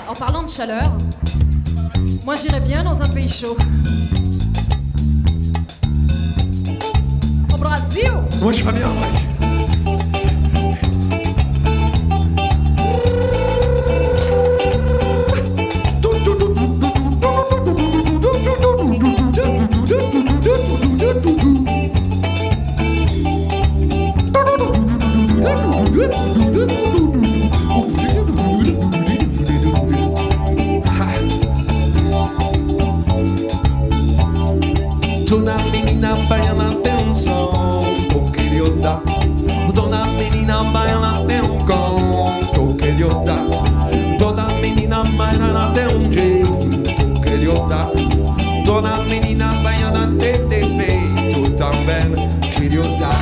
En parlant de chaleur, moi j'irais bien dans un pays chaud. Au Brésil. Moi je suis pas bien, ouais. Toda menina baiana tem som que Deus dá. Toda menina baiana tem canto que Deus dá. Toda menina baiana tem jeito que Deus dá. Toda menina baiana tem defeito também que Deus dá.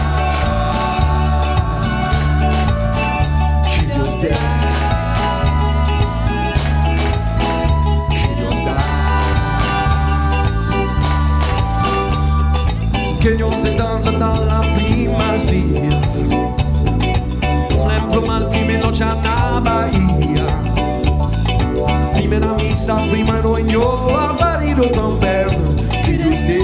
Que Deus dá. Que Deus é dans la primazia. Lembro mal prima noche na Bahia. Primeira missa, prima noite, a marido também. Que Deus dê.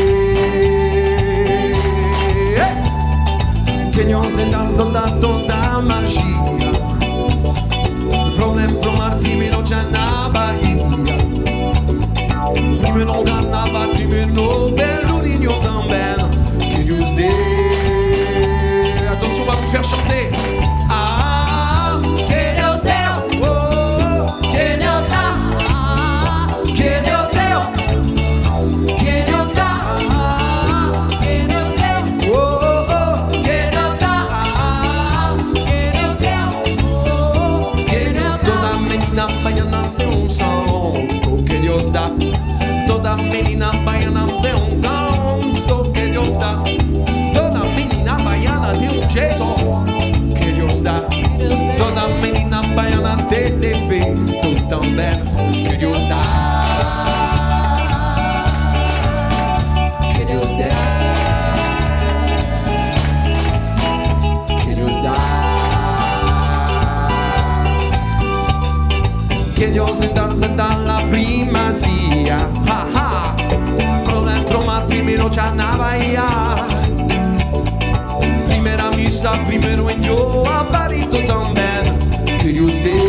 Que Deus é dans toda magia. Lembro mal prima noche na Bahia. Prima no carnaval, prima no belo ninho também. Que Deus dê. Attention, on va vous faire chanter. Ah, Que Deus deu, oh, que Deus dá, que Deus deu, que Deus dá, que Deus deu, oh, oh, que Deus dá, que Deus deu, que Deus dá. toda menina baiana tem som que Deus dá. Toda menina baiana tem canto que Deus dá. Toda menina baiana tem jeito que Deus dá. Toda menina baiana tem defeito também que Deus dá. Que Deus dá. Que Deus dá. Que Deus dans la primazia. Ha ha. Pro mar primeiro c'è na Bahia. Primeira missa, primeiro enjoy, a barito também. Que Deus dê.